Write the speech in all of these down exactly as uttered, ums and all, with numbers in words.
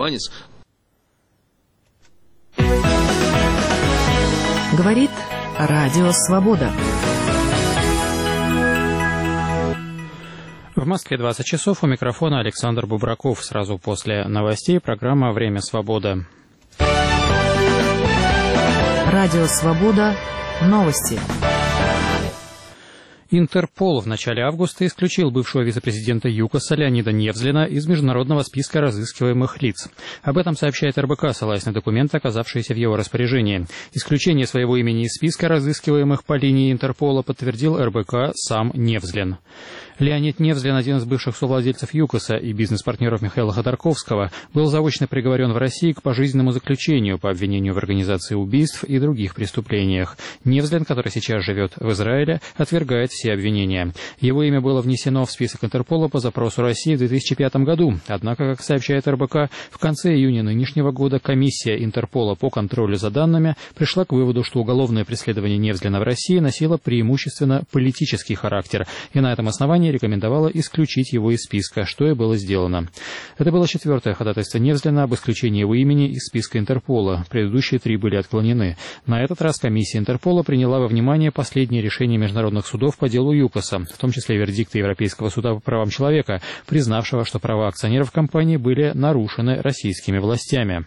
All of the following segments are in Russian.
самозванец. Говорит Радио Свобода. В Москве двадцать часов, у микрофона Александр Бубраков. Сразу после новостей программа «Время свободы». Радио Свобода. Новости. Интерпол в начале августа исключил бывшего вице-президента ЮКОСа Леонида Невзлина из международного списка разыскиваемых лиц. Об этом сообщает эр бэ ка, ссылаясь на документы, оказавшиеся в его распоряжении. Исключение своего имени из списка разыскиваемых по линии Интерпола подтвердил эр бэ ка сам Невзлин. Леонид Невзлин, один из бывших совладельцев ЮКОСа и бизнес-партнеров Михаила Ходорковского, был заочно приговорен в России к пожизненному заключению по обвинению в организации убийств и других преступлениях. Невзлин, который сейчас живет в Израиле, отвергает все обвинения. Его имя было внесено в список Интерпола по запросу России в две тысячи пятом году. Однако, как сообщает эр бэ ка, в конце июня нынешнего года комиссия Интерпола по контролю за данными пришла к выводу, что уголовное преследование Невзлина в России носило преимущественно политический характер, и на этом основании рекомендовала исключить его из списка, что и было сделано. Это было четвертое ходатайство Невзлина об исключении его имени из списка Интерпола. Предыдущие три были отклонены. На этот раз комиссия Интерпола приняла во внимание последние решения международных судов по делу ЮКОСа, в том числе вердикты Европейского суда по правам человека, признавшего, что права акционеров компании были нарушены российскими властями.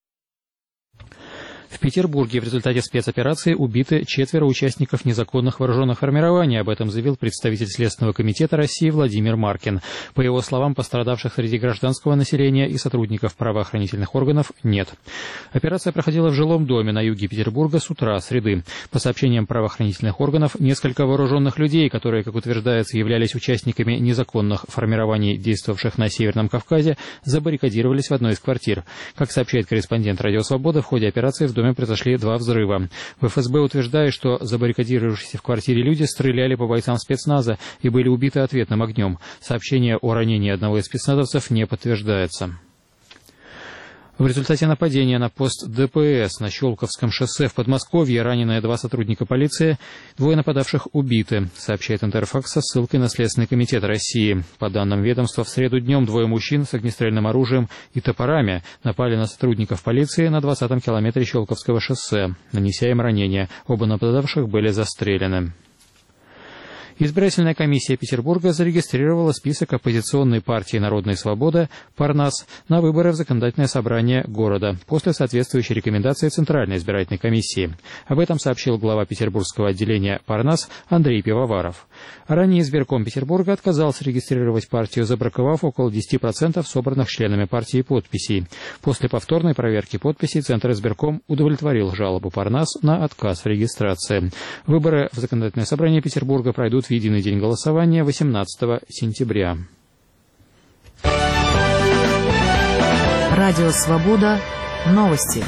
В Петербурге в результате спецоперации убиты четверо участников незаконных вооруженных формирований. Об этом заявил представитель Следственного комитета России Владимир Маркин. По его словам, пострадавших среди гражданского населения и сотрудников правоохранительных органов нет. Операция проходила в жилом доме на юге Петербурга с утра среды. По сообщениям правоохранительных органов, несколько вооруженных людей, которые, как утверждается, являлись участниками незаконных формирований, действовавших на Северном Кавказе, забаррикадировались в одной из квартир. Как сообщает корреспондент «Радио Свобода», в ходе операции в доме произошли два взрыва. В эф эс бэ утверждает, что забаррикадировавшиеся в квартире люди стреляли по бойцам спецназа и были убиты ответным огнем. Сообщение о ранении одного из спецназовцев не подтверждается. В результате нападения на пост дэ пэ эс на Щелковском шоссе в Подмосковье ранены два сотрудника полиции, двое нападавших убиты, сообщает Интерфакс со ссылкой на Следственный комитет России. По данным ведомства, в среду днем двое мужчин с огнестрельным оружием и топорами напали на сотрудников полиции на двадцатом километре Щелковского шоссе, нанеся им ранения. Оба нападавших были застрелены. Избирательная комиссия Петербурга зарегистрировала список оппозиционной партии «Народная свобода» «Парнас» на выборы в законодательное собрание города после соответствующей рекомендации Центральной избирательной комиссии. Об этом сообщил глава петербургского отделения «Парнас» Андрей Пивоваров. Ранее избирком Петербурга отказался регистрировать партию, забраковав около десяти процентов собранных членами партии подписей. После повторной проверки подписей Центр избирком удовлетворил жалобу «Парнас» на отказ в регистрации. Выборы в законодательное собрание Петербурга пройдут в единый день голосования восемнадцатого сентября. Радио Свобода. Новости.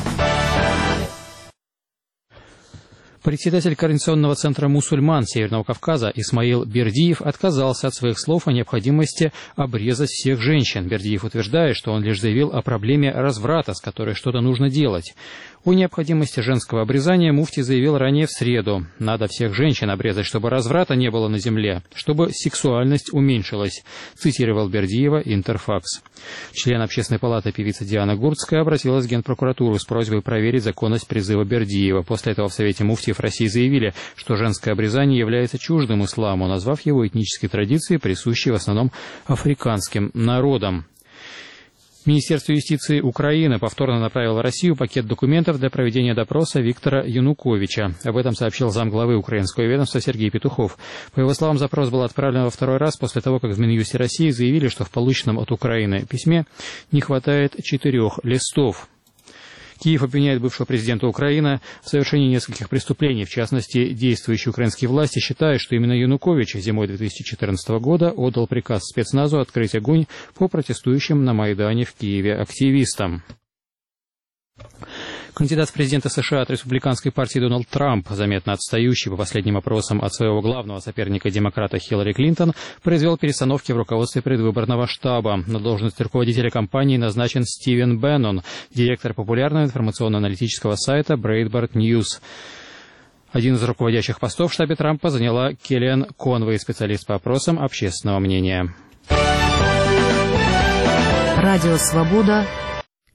Председатель Координационного центра мусульман Северного Кавказа Исмаил Бердиев отказался от своих слов о необходимости обрезать всех женщин. Бердиев утверждает, что он лишь заявил о проблеме разврата, с которой что-то нужно делать. О необходимости женского обрезания муфти заявил ранее в среду. Надо всех женщин обрезать, чтобы разврата не было на земле, чтобы сексуальность уменьшилась, цитировал Бердиева Интерфакс. Член Общественной палаты певица Диана Гурцкая обратилась в Генпрокуратуру с просьбой проверить законность призыва Бердиева. После этого в Совете муфтиев России заявили, что женское обрезание является чуждым исламу, назвав его этнической традицией, присущей в основном африканским народам. Министерство юстиции Украины повторно направило в Россию пакет документов для проведения допроса Виктора Януковича. Об этом сообщил замглавы украинского ведомства Сергей Петухов. По его словам, запрос был отправлен во второй раз после того, как в Минюсте России заявили, что в полученном от Украины письме не хватает четырех листов. Киев обвиняет бывшего президента Украины в совершении нескольких преступлений. В частности, действующие украинские власти считают, что именно Янукович зимой две тысячи четырнадцатого года отдал приказ спецназу открыть огонь по протестующим на Майдане в Киеве активистам. Кандидат в президенты США от республиканской партии Дональд Трамп, заметно отстающий по последним опросам от своего главного соперника демократа Хиллари Клинтон, произвел перестановки в руководстве предвыборного штаба. На должность руководителя кампании назначен Стивен Беннон, директор популярного информационно-аналитического сайта Breitbart News. Один из руководящих постов в штабе Трампа заняла Келлиан Конвей, специалист по опросам общественного мнения. Радио «Свобода».